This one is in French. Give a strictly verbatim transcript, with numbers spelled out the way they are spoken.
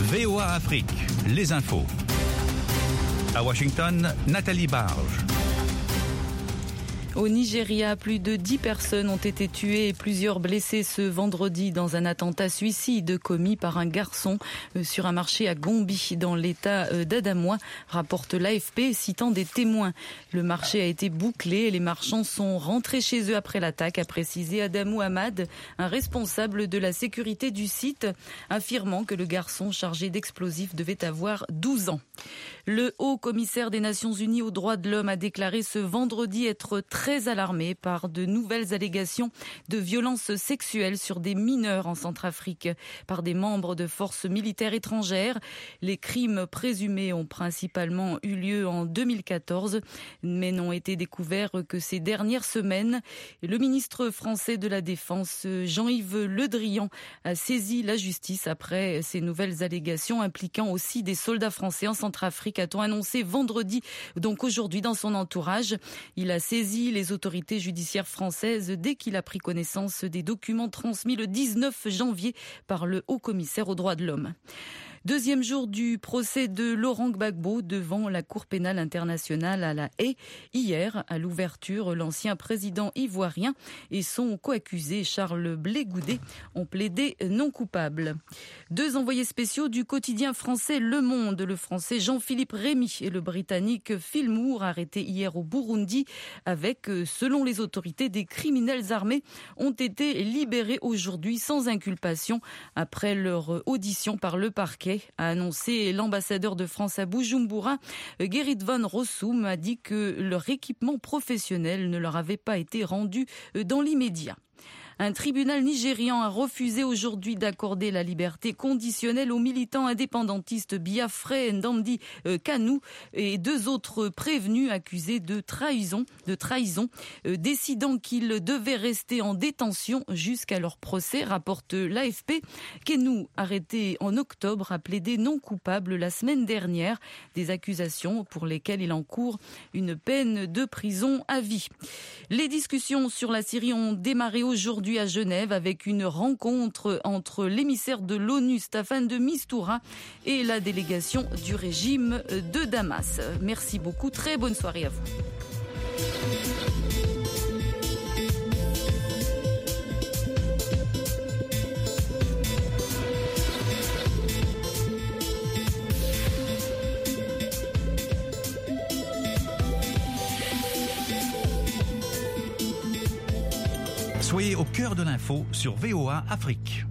V O A Afrique, les infos. À Washington, Nathalie Barge. Au Nigeria, plus de dix personnes ont été tuées et plusieurs blessées ce vendredi dans un attentat suicide commis par un garçon sur un marché à Gombe dans l'état d'Adamawa, rapporte l'A F P citant des témoins. Le marché a été bouclé et les marchands sont rentrés chez eux après l'attaque, a précisé Adamou Ahmad, un responsable de la sécurité du site, affirmant que le garçon chargé d'explosifs devait avoir douze ans. Le haut commissaire des Nations Unies aux droits de l'homme a déclaré ce vendredi être très alarmé par de nouvelles allégations de violences sexuelles sur des mineurs en Centrafrique par des membres de forces militaires étrangères. Les crimes présumés ont principalement eu lieu en deux mille quatorze, mais n'ont été découverts que ces dernières semaines. Le ministre français de la Défense, Jean-Yves Le Drian, a saisi la justice après ces nouvelles allégations impliquant aussi des soldats français en Centrafrique, a-t-on annoncé vendredi, donc aujourd'hui dans son entourage. Il a saisi les autorités judiciaires françaises dès qu'il a pris connaissance des documents transmis le dix-neuf janvier par le haut-commissaire aux droits de l'homme. Deuxième jour du procès de Laurent Gbagbo devant la Cour pénale internationale à La Haye. Hier, à l'ouverture, l'ancien président ivoirien et son coaccusé Charles Blé Goudé ont plaidé non coupables. Deux envoyés spéciaux du quotidien français Le Monde, le français Jean-Philippe Rémy et le britannique Phil Moore, arrêtés hier au Burundi avec, selon les autorités, des criminels armés, ont été libérés aujourd'hui sans inculpation après leur audition par le parquet, a annoncé l'ambassadeur de France à Bujumbura. Gerrit Van Rossum a dit que leur équipement professionnel ne leur avait pas été rendu dans l'immédiat. Un tribunal nigérian a refusé aujourd'hui d'accorder la liberté conditionnelle aux militants indépendantistes Biafra Ndamdi Kanu et deux autres prévenus accusés de trahison, de trahison, décidant qu'ils devaient rester en détention jusqu'à leur procès, rapporte l'A F P. Kanu, arrêté en octobre, a plaidé non coupable la semaine dernière, des accusations pour lesquelles il encourt une peine de prison à vie. Les discussions sur la Syrie ont démarré aujourd'hui à Genève avec une rencontre entre l'émissaire de l'ONU Staffan de Mistura et la délégation du régime de Damas. Merci beaucoup, très bonne soirée à vous. Soyez au cœur de l'info sur V O A Afrique.